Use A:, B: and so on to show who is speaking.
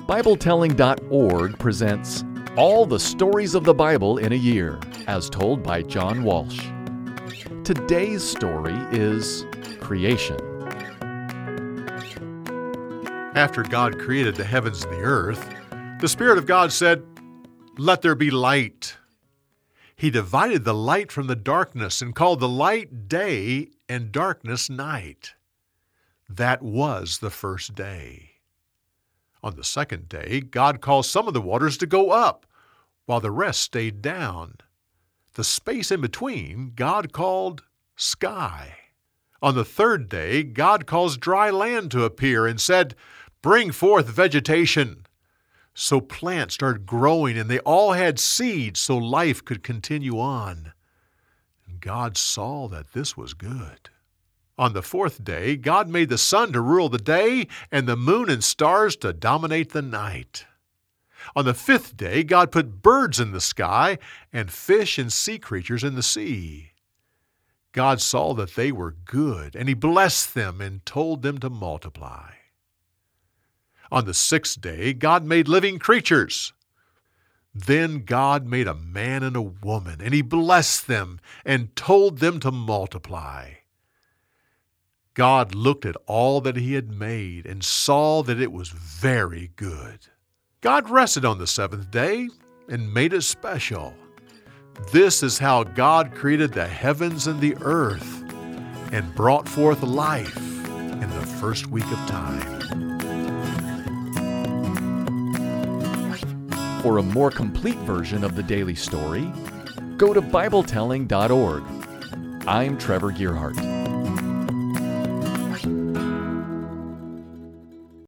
A: BibleTelling.org presents All the Stories of the Bible in a Year, as told by John Walsh. Today's story is Creation.
B: After God created the heavens and the earth, the Spirit of God said, "Let there be light." He divided the light from the darkness and called the light day and darkness night. That was the first day. On the second day, God caused some of the waters to go up, while the rest stayed down. The space in between God called sky. On the third day, God caused dry land to appear and said, "Bring forth vegetation." So plants started growing, and they all had seeds so life could continue on. And God saw that this was good. On the fourth day, God made the sun to rule the day and the moon and stars to dominate the night. On the fifth day, God put birds in the sky and fish and sea creatures in the sea. God saw that they were good, and He blessed them and told them to multiply. On the sixth day, God made living creatures. Then God made a man and a woman, and He blessed them and told them to multiply. God looked at all that He had made and saw that it was very good. God rested on the seventh day and made it special. This is how God created the heavens and the earth and brought forth life in the first week of time.
A: For a more complete version of the daily story, go to BibleTelling.org. I'm Trevor Gearhart.